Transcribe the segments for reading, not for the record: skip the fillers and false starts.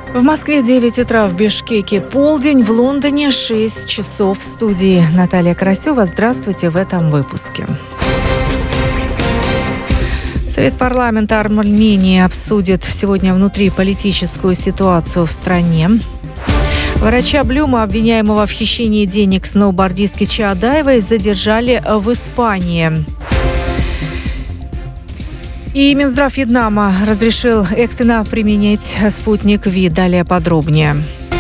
В Москве 9 утра, в Бишкеке полдень, в Лондоне 6 часов. В студии Наталья Карасева. Здравствуйте в этом выпуске. Совет парламента Армении обсудит сегодня внутриполитическую ситуацию в стране. Врача Блюма, обвиняемого в хищении денег сноубордистки Чаадаевой, задержали в Испании. И Минздрав Вьетнама разрешил экстренно применить спутник Ви. Далее подробнее.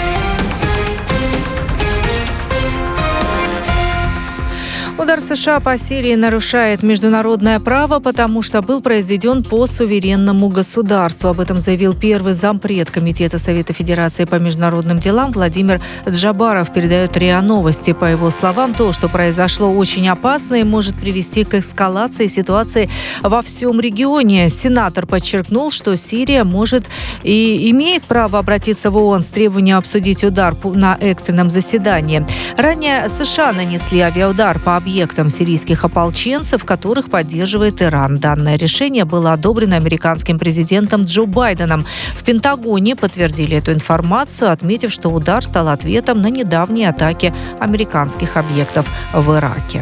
Удар США по Сирии нарушает международное право, потому что был произведен по суверенному государству. Об этом заявил первый зампред Комитета Совета Федерации по международным делам Владимир Джабаров, передает РИА Новости. По его словам, то, что произошло, очень опасно и может привести к эскалации ситуации во всем регионе. Сенатор подчеркнул, что Сирия может и имеет право обратиться в ООН с требованием обсудить удар на экстренном заседании. Ранее США нанесли авиаудар по объектам сирийских ополченцев, которых поддерживает Иран. Данное решение было одобрено американским президентом Джо Байденом. В Пентагоне подтвердили эту информацию, отметив, что удар стал ответом на недавние атаки американских объектов в Ираке.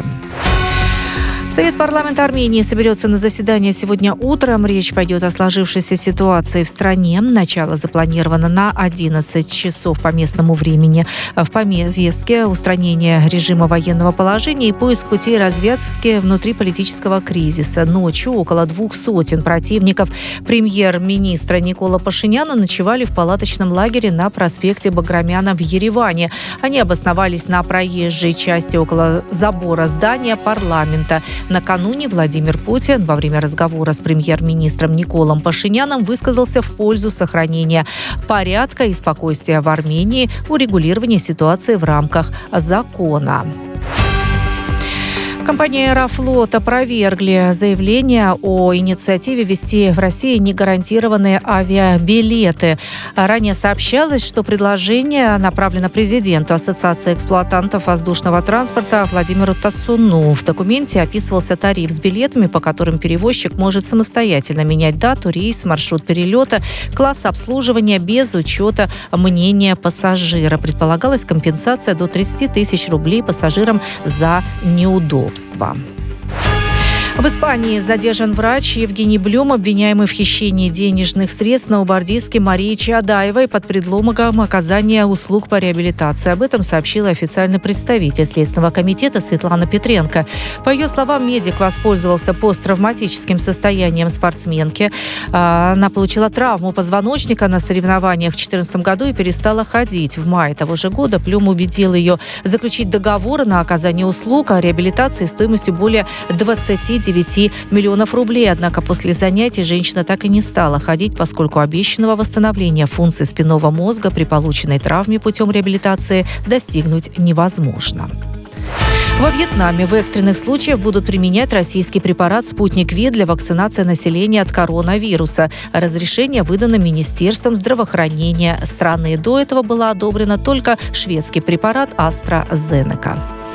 Совет парламента Армении соберется на заседание сегодня утром. Речь пойдет о сложившейся ситуации в стране. Начало запланировано на 11 часов по местному времени. В повестке устранение режима военного положения и поиск путей развязки внутриполитического кризиса. Ночью около 200 противников премьер-министра Никола Пашиняна ночевали в палаточном лагере на проспекте Баграмяна в Ереване. Они обосновались на проезжей части около забора здания парламента. Накануне Владимир Путин во время разговора с премьер-министром Николом Пашиняном высказался в пользу сохранения порядка и спокойствия в Армении, урегулирования ситуации в рамках закона. Компания «Аэрофлот» опровергли заявление о инициативе ввести в России негарантированные авиабилеты. Ранее сообщалось, что предложение направлено президенту Ассоциации эксплуатантов воздушного транспорта Владимиру Тасуну. В документе описывался тариф с билетами, по которым перевозчик может самостоятельно менять дату, рейс, маршрут перелета, класс обслуживания без учета мнения пассажира. Предполагалась компенсация до 30 тысяч рублей пассажирам за неудобство. В Испании задержан врач Евгений Блюм, обвиняемый в хищении денежных средств сноубордистки Марии Чаадаевой под предлогом оказания услуг по реабилитации. Об этом сообщила официальный представитель Следственного комитета Светлана Петренко. По ее словам, медик воспользовался посттравматическим состоянием спортсменки. Она получила травму позвоночника на соревнованиях в 2014 году и перестала ходить. В мае того же года Блюм убедил ее заключить договор на оказание услуг о реабилитации стоимостью более 29 миллионов рублей. Однако после занятий женщина так и не стала ходить, поскольку обещанного восстановления функций спинного мозга при полученной травме путем реабилитации достигнуть невозможно. Во Вьетнаме в экстренных случаях будут применять российский препарат «Спутник Ви» для вакцинации населения от коронавируса. Разрешение выдано Министерством здравоохранения страны. До этого была одобрена только шведский препарат AstraZeneca.